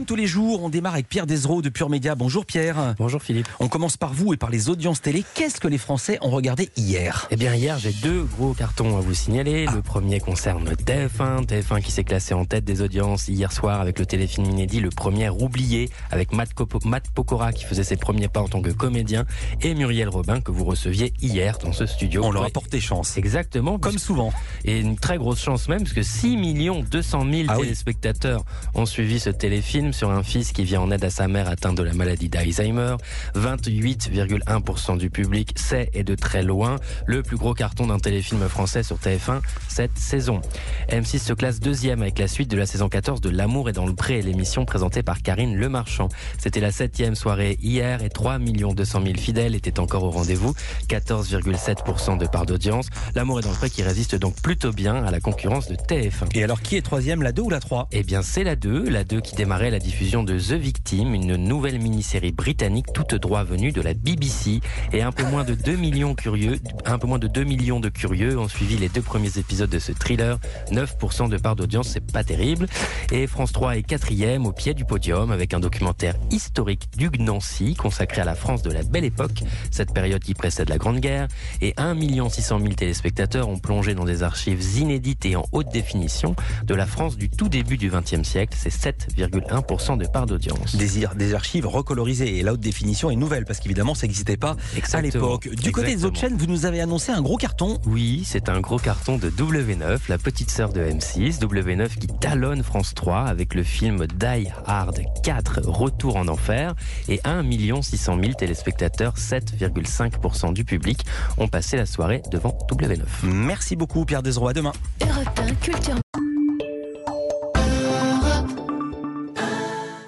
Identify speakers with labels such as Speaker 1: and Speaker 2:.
Speaker 1: Comme tous les jours, on démarre avec Pierre Desraux de Pure Média. Bonjour Pierre.
Speaker 2: Bonjour Philippe.
Speaker 1: On commence par vous et par les audiences télé. Qu'est-ce que les Français ont regardé hier ?
Speaker 2: Eh bien hier, j'ai deux gros cartons à vous signaler. Le premier concerne TF1 qui s'est classé en tête des audiences hier soir avec le téléfilm inédit Le Premier Oublié, avec Matt Pokora qui faisait ses premiers pas en tant que comédien et Muriel Robin que vous receviez hier dans ce studio.
Speaker 1: On leur a porté chance.
Speaker 2: Exactement.
Speaker 1: Comme souvent.
Speaker 2: Et une très grosse chance même, parce que 6 200 000 téléspectateurs ont suivi ce téléfilm sur un fils qui vient en aide à sa mère atteinte de la maladie d'Alzheimer. 28,1% du public, c'est et de très loin le plus gros carton d'un téléfilm français sur TF1 cette saison. M6 se classe deuxième avec la suite de la saison 14 de L'amour est dans le pré, l'émission présentée par Karine Lemarchand. C'était la 7e soirée hier et 3 200 000 fidèles étaient encore au rendez-vous. 14,7% de part d'audience. L'amour est dans le pré qui résiste donc plutôt bien à la concurrence de TF1.
Speaker 1: Et alors, qui est troisième, la 2 ou la 3 ?
Speaker 2: Eh bien, c'est la 2 qui démarrait la diffusion de The Victim, une nouvelle mini-série britannique toute droit venue de la BBC. Et un peu moins de 2 millions de curieux ont suivi les 2 premiers épisodes de ce thriller. 9% de part d'audience, c'est pas terrible. Et France 3 est 4e au pied du podium avec un documentaire historique d'Hugues Nancy consacré à la France de la Belle Époque, cette période qui précède la Grande Guerre. Et 1 600 000 téléspectateurs ont plongé dans des archives inédites et en haute définition de la France du tout début du XXe siècle. C'est 7,1% de part d'audience.
Speaker 1: Des archives recolorisées. Et la haute définition est nouvelle parce qu'évidemment ça n'existait pas à l'époque. Du côté des autres chaînes, vous nous avez annoncé un gros carton.
Speaker 2: Oui, c'est un gros carton de W9, la petite sœur de M6. W9 qui talonne France 3 avec le film Die Hard 4, Retour en enfer. Et 1 600 000 téléspectateurs, 7,5% du public, ont passé la soirée devant W9.
Speaker 1: Merci beaucoup Pierre Desraux, à demain.
Speaker 3: Europe 1 Culture.